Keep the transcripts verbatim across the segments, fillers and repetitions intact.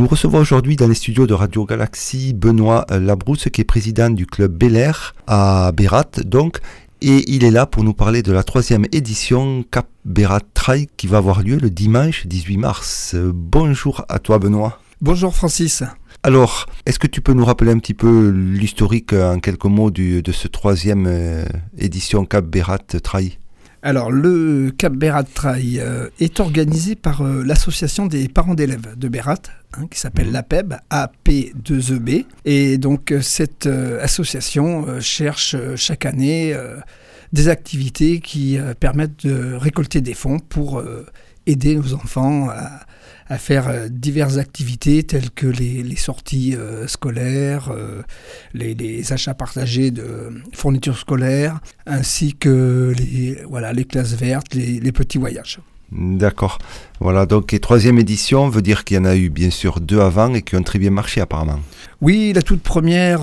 Nous recevons aujourd'hui dans les studios de Radio Galaxie Benoît Labrousse, qui est président du club Bel Air à Bérat, donc, et il est là pour nous parler de la troisième édition Cap Bérat Trail qui va avoir lieu le dimanche dix-huit mars. Bonjour à toi Benoît. Bonjour Francis. Alors, est-ce que tu peux nous rappeler un petit peu l'historique en quelques mots du, de ce troisième euh, édition Cap Bérat Trail ? Alors, le Cap Bérat Trail euh, est organisé par euh, l'association des parents d'élèves de Bérat, hein, qui s'appelle l'A P E B, A P deux E B. Et donc, euh, cette euh, association euh, cherche euh, chaque année euh, des activités qui euh, permettent de récolter des fonds pour euh, aider nos enfants à, à faire euh, diverses activités telles que les, les sorties euh, scolaires, euh, les, les achats partagés de fournitures scolaires, ainsi que les, voilà, les classes vertes, les, les petits voyages. D'accord. Voilà, donc et troisième édition veut dire qu'il y en a eu bien sûr deux avant et qui ont très bien marché apparemment. Oui, la toute première,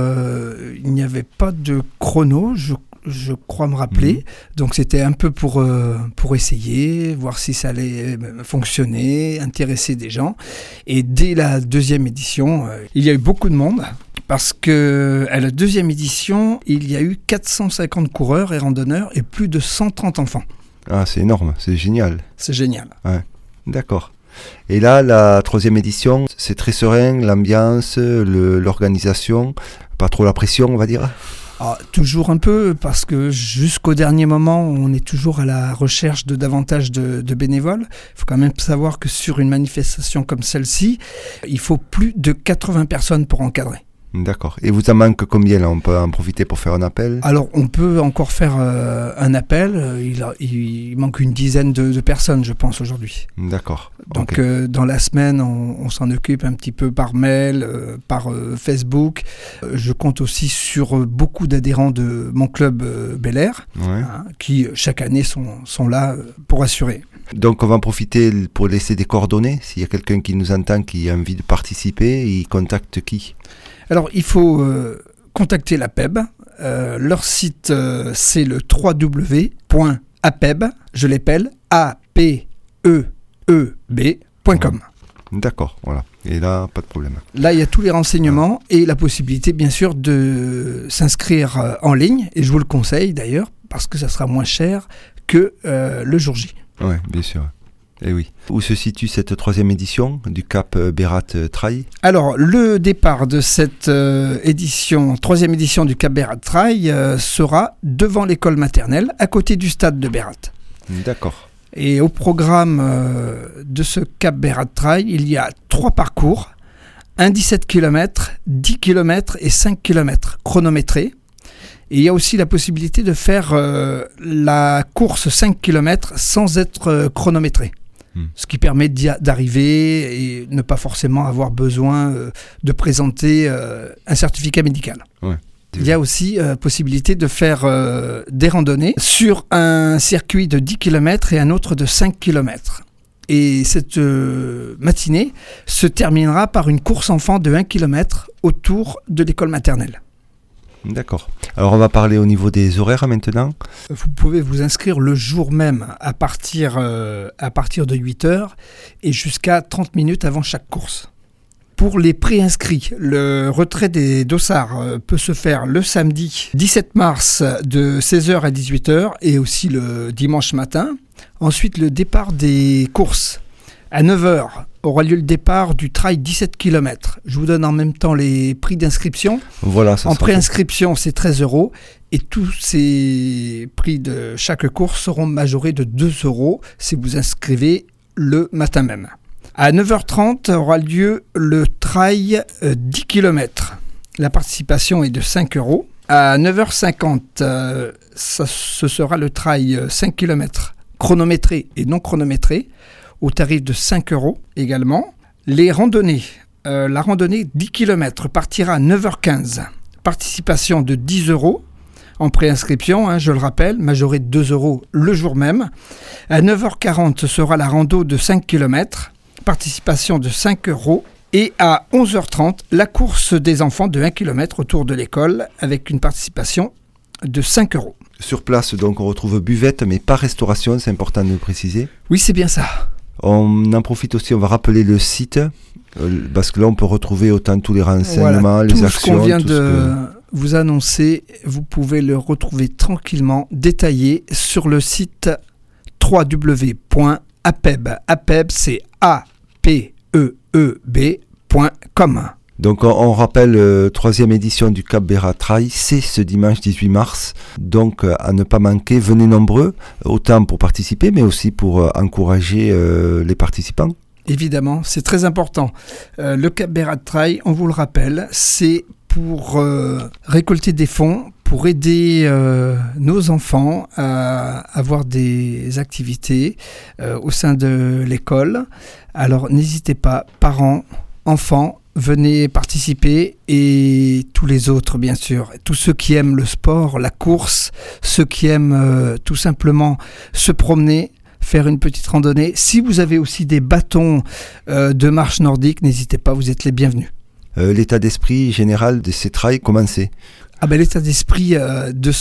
euh, il n'y avait pas de chrono, je je crois me rappeler. Mmh. Donc c'était un peu pour, euh, pour essayer, voir si ça allait fonctionner, intéresser des gens. Et dès la deuxième édition, euh, il y a eu beaucoup de monde. Parce qu'à la deuxième édition, il y a eu quatre cent cinquante coureurs et randonneurs et plus de cent trente enfants. Ah, c'est énorme, c'est génial. C'est génial. Ouais, d'accord. Et là, la troisième édition, c'est très serein, l'ambiance, le, l'organisation, pas trop la pression, on va dire. Ah, toujours un peu, parce que jusqu'au dernier moment, on est toujours à la recherche de davantage de, de bénévoles. Il faut quand même savoir que sur une manifestation comme celle-ci, il faut plus de quatre-vingts personnes pour encadrer. D'accord. Et vous en manque combien là ? On peut en profiter pour faire un appel ? Alors, on peut encore faire euh, un appel. Il, a, il manque une dizaine de, de personnes, je pense, aujourd'hui. D'accord. Donc, okay. euh, dans la semaine, on, on s'en occupe un petit peu par mail, euh, par euh, Facebook. Euh, je compte aussi sur euh, beaucoup d'adhérents de mon club euh, Bel Air, ouais. hein, qui, chaque année, sont, sont là euh, pour assurer. Donc, on va en profiter pour laisser des coordonnées. S'il y a quelqu'un qui nous entend, qui a envie de participer, il contacte qui ? Alors, il faut euh, contacter l'A P E B. Euh, leur site, euh, c'est le w w w point a p e b, je l'appelle, A P E E B point com. D'accord, voilà. Et là, pas de problème. Là, il y a tous les renseignements et la possibilité, bien sûr, de s'inscrire euh, en ligne. Et je vous le conseille, d'ailleurs, parce que ça sera moins cher que euh, le jour J. Oui, bien sûr. Eh oui. Où se situe cette troisième édition du Cap Bérat Trail ? Alors, le départ de cette euh, édition, troisième édition du Cap Bérat Trail euh, sera devant l'école maternelle, à côté du stade de Bérat. D'accord. Et au programme euh, de ce Cap Bérat Trail, il y a trois parcours, un dix-sept kilomètres, dix kilomètres et cinq kilomètres chronométrés. Et il y a aussi la possibilité de faire euh, la course cinq kilomètres sans être euh, chronométré. Hmm. Ce qui permet d'arriver et ne pas forcément avoir besoin euh, de présenter euh, un certificat médical. Ouais. Il y a aussi euh, possibilité de faire euh, des randonnées sur un circuit de dix kilomètres et un autre de cinq kilomètres. Et cette euh, matinée se terminera par une course enfant de un kilomètre autour de l'école maternelle. D'accord. Alors on va parler au niveau des horaires maintenant. Vous pouvez vous inscrire le jour même à partir, euh, à partir de huit heures et jusqu'à trente minutes avant chaque course. Pour les pré-inscrits, le retrait des dossards euh, peut se faire le samedi dix-sept mars de seize heures à dix-huit heures et aussi le dimanche matin. Ensuite, le départ des courses. À neuf heures aura lieu le départ du trail dix-sept kilomètres. Je vous donne en même temps les prix d'inscription. Voilà, ça en sera préinscription, fait. C'est treize euros. Et tous ces prix de chaque course seront majorés de deux euros si vous inscrivez le matin même. À neuf heures trente aura lieu le trail euh, dix kilomètres. La participation est de cinq euros. À neuf heures cinquante, euh, ça, ce sera le trail cinq kilomètres chronométré et non chronométré, au tarif de cinq euros également. Les randonnées, euh, la randonnée dix kilomètres partira à neuf heures quinze. Participation de dix euros en préinscription, hein, je le rappelle, majoré de deux euros le jour même. À neuf heures quarante, ce sera la rando de cinq kilomètres. Participation de cinq euros. Et à onze heures trente, la course des enfants de un kilomètre autour de l'école avec une participation de cinq euros. Sur place, donc, on retrouve buvette, mais pas restauration, c'est important de le préciser. Oui, c'est bien ça. On en profite aussi, on va rappeler le site, euh, parce que là on peut retrouver autant tous les renseignements, voilà, les tout actions. Ce qu'on vient tout de ce que... vous annoncer, vous pouvez le retrouver tranquillement, détaillé sur le site w w w point apeb, apeb c'est A P E E B point com. Donc on, on rappelle, euh, troisième édition du Cap Berat Trail, c'est ce dimanche dix-huit mars. Donc euh, à ne pas manquer, venez nombreux, autant pour participer, mais aussi pour euh, encourager euh, les participants. Évidemment, c'est très important. Euh, le Cap Berat Trail, on vous le rappelle, c'est pour euh, récolter des fonds, pour aider euh, nos enfants à avoir des activités euh, au sein de l'école. Alors n'hésitez pas, parents, enfants, venez participer, et tous les autres bien sûr, tous ceux qui aiment le sport, la course, ceux qui aiment euh, tout simplement se promener, faire une petite randonnée. Si vous avez aussi des bâtons euh, de marche nordique, n'hésitez pas, vous êtes les bienvenus. Euh, l'état d'esprit général de ces trails, comment c'est ? Ah ben, l'état d'esprit euh, de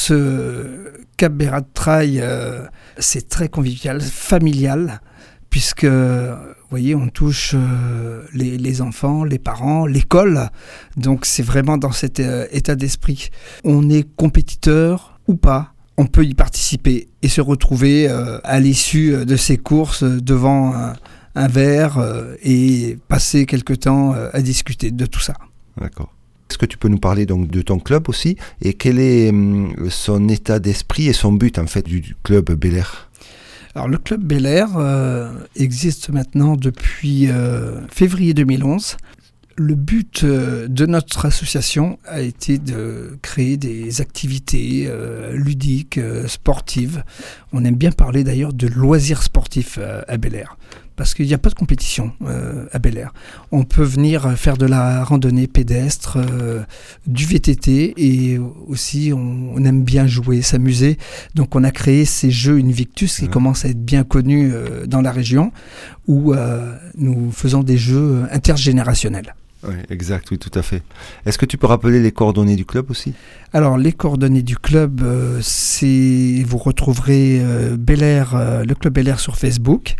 ce Cap Berat Trail, euh, c'est très convivial, familial, puisque, vous voyez, on touche euh, les, les enfants, les parents, l'école. Donc, c'est vraiment dans cet euh, état d'esprit. On est compétiteur ou pas, on peut y participer et se retrouver euh, à l'issue de ces courses devant un, un verre euh, et passer quelque temps euh, à discuter de tout ça. D'accord. Est-ce que tu peux nous parler donc de ton club aussi, et quel est hum, son état d'esprit et son but en fait du club Belair ? Alors, le club Belair euh, existe maintenant depuis euh, février deux mille onze. Le but euh, de notre association a été de créer des activités euh, ludiques, euh, sportives. On aime bien parler d'ailleurs de loisirs sportifs euh, à Belair, parce qu'il n'y a pas de compétition euh, à Belair. On peut venir faire de la randonnée pédestre, euh, du V T T, et aussi on, on aime bien jouer, s'amuser. Donc on a créé ces jeux Invictus qui mmh. commencent à être bien connus euh, dans la région, où euh, nous faisons des jeux intergénérationnels. Oui, exact, oui, tout à fait. Est-ce que tu peux rappeler les coordonnées du club aussi ? Alors, les coordonnées du club, euh, c'est vous retrouverez euh, Belair, euh, le club Belair sur Facebook.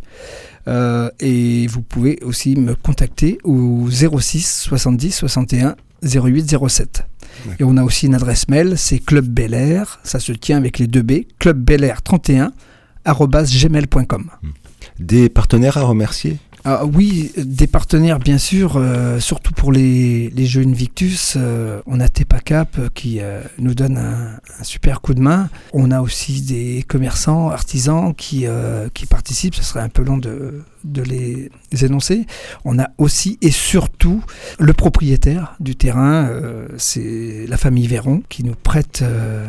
Euh, et vous pouvez aussi me contacter au zéro six soixante-dix soixante et un zéro huit zéro sept. Ouais. Et on a aussi une adresse mail, c'est Club Belair, ça se tient avec les deux B, club belair trente et un arobase gmail point com. Des partenaires à remercier ? Ah, oui, des partenaires bien sûr, euh, surtout pour les, les jeux Invictus. Euh, on a Tepacap euh, qui euh, nous donne un, un super coup de main. On a aussi des commerçants, artisans qui, euh, qui participent. Ce serait un peu long de, de les, les énoncer. On a aussi et surtout le propriétaire du terrain, euh, c'est la famille Véron qui nous prête euh,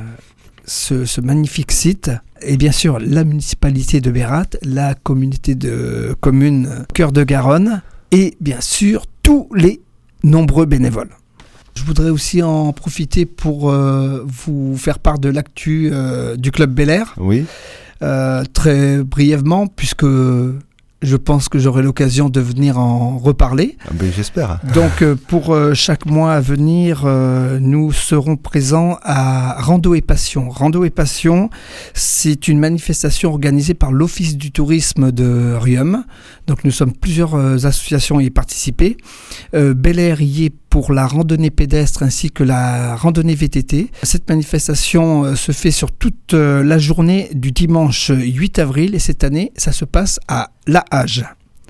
ce, ce magnifique site. Et bien sûr, la municipalité de Berat, la communauté de communes Cœur de Garonne, et bien sûr, tous les nombreux bénévoles. Je voudrais aussi en profiter pour euh, vous faire part de l'actu euh, du Club Belair. Oui. Euh, très brièvement, puisque je pense que j'aurai l'occasion de venir en reparler. Ah ben, j'espère. Donc, euh, pour euh, chaque mois à venir, euh, nous serons présents à Rando et Passion. Rando et Passion, c'est une manifestation organisée par l'Office du tourisme de Riom. Donc, nous sommes plusieurs euh, associations à y participer. Euh, Belair y est pour la randonnée pédestre ainsi que la randonnée V T T. Cette manifestation euh, se fait sur toute euh, la journée du dimanche huit avril, et cette année, ça se passe à La Hage.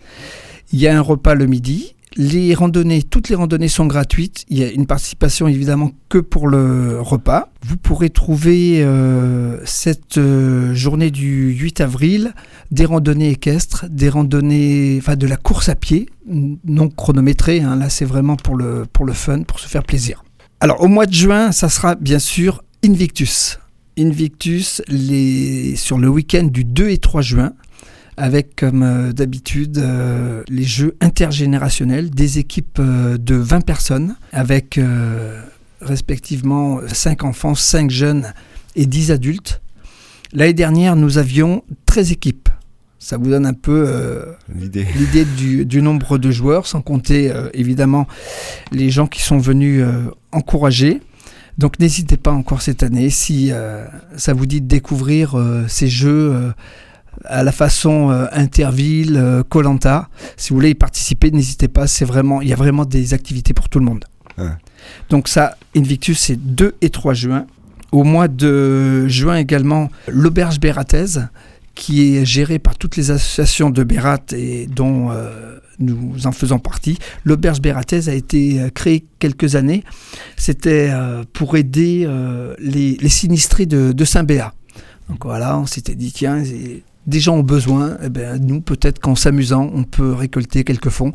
Il y a un repas le midi. Les randonnées, toutes les randonnées sont gratuites. Il y a une participation évidemment que pour le repas. Vous pourrez trouver euh, cette euh, journée du huit avril des randonnées équestres, des randonnées, enfin de la course à pied, non chronométrée. Hein, là, c'est vraiment pour le, pour le fun, pour se faire plaisir. Alors, au mois de juin, ça sera bien sûr Invictus. Invictus, les, sur le week-end du deux et trois juin. Avec, comme euh, d'habitude, euh, les jeux intergénérationnels, des équipes euh, de vingt personnes, avec euh, respectivement cinq enfants, cinq jeunes et dix adultes. L'année dernière, nous avions treize équipes. Ça vous donne un peu euh, l'idée, l'idée du, du nombre de joueurs, sans compter euh, évidemment les gens qui sont venus euh, encourager. Donc n'hésitez pas encore cette année, si euh, ça vous dit de découvrir euh, ces jeux euh, à la façon euh, Interville, Koh Lanta. Si vous voulez y participer, n'hésitez pas, c'est vraiment, il y a vraiment des activités pour tout le monde. Ouais. Donc ça, Invictus, c'est deux et trois juin. Au mois de juin également, l'Auberge Bérataise, qui est gérée par toutes les associations de Bérat et dont euh, nous en faisons partie. L'Auberge Bérataise a été créée quelques années. C'était euh, pour aider euh, les, les sinistrés de, de Saint-Béat. Donc voilà, on s'était dit, tiens, des gens ont besoin, eh ben, nous, peut-être qu'en s'amusant, on peut récolter quelques fonds.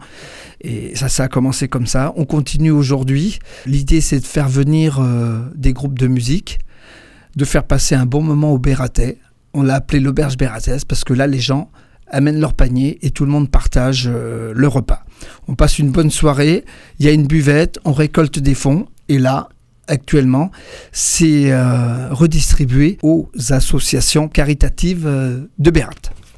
Et ça, ça a commencé comme ça. On continue aujourd'hui. L'idée, c'est de faire venir euh, des groupes de musique, de faire passer un bon moment aux Bératais. On l'a appelé l'Auberge Bérataise parce que là, les gens amènent leur panier et tout le monde partage euh, le repas. On passe une bonne soirée, il y a une buvette, on récolte des fonds et là, actuellement, c'est euh, redistribué aux associations caritatives euh, de Bérat.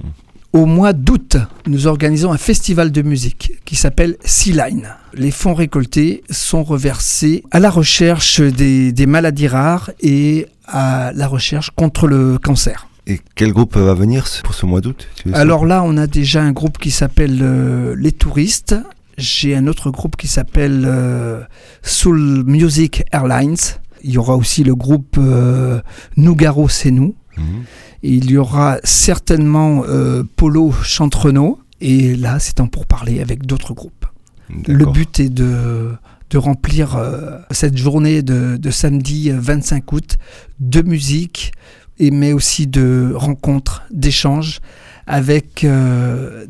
Au mois d'août, nous organisons un festival de musique qui s'appelle Sea Line. Les fonds récoltés sont reversés à la recherche des, des maladies rares et à la recherche contre le cancer. Et quel groupe va venir pour ce mois d'août? Alors là, on a déjà un groupe qui s'appelle euh, Les Touristes. J'ai un autre groupe qui s'appelle euh, Soul Music Airlines. Il y aura aussi le groupe euh, Nougaro C'est Nous. Mmh. Et il y aura certainement euh, Polo Chantrenault. Et là, c'est un pourparler avec d'autres groupes. D'accord. Le but est de, de remplir euh, cette journée de, de samedi vingt-cinq août de musique, et mais aussi de rencontres, d'échanges avec euh,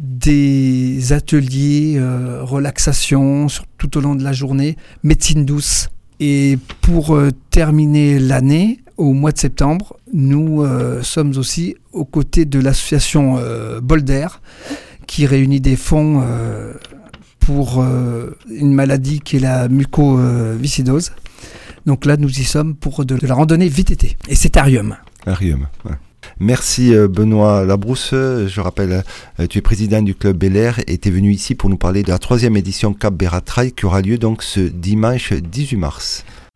des ateliers, euh, relaxation sur, tout au long de la journée, médecine douce. Et pour euh, terminer l'année, au mois de septembre, nous euh, sommes aussi aux côtés de l'association euh, Bolder, qui réunit des fonds euh, pour euh, une maladie qui est la mucoviscidose. Donc là, nous y sommes pour de, de la randonnée V T T. Et c'est à Riom. Arium, ouais. Merci Benoît Labrousse. Je rappelle, tu es président du club Bel Air et tu es venu ici pour nous parler de la troisième édition Cap Bérat Trail qui aura lieu donc ce dimanche dix-huit mars.